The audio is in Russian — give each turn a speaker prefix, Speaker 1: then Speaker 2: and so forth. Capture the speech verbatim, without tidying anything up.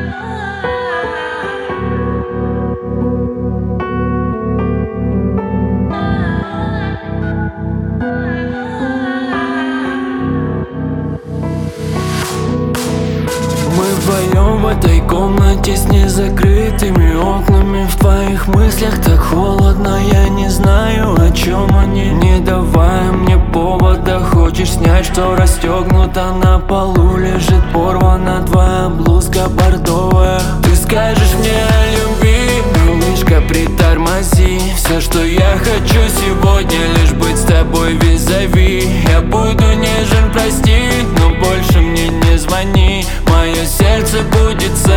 Speaker 1: Вдвоем в этой комнате с незакрытыми окнами. В твоих мыслях так холодно, я не знаю, о чем они. Не давай мне повода, хочешь снять, что расстегнуто. На полу лежит порвана твоя блузка бордовая. Ты скажешь мне о любви, малышка, притормози. Все, что я хочу сегодня, лишь быть с тобой визави. Я буду нежен, прости, но больше мне не звони. Мое сердце будет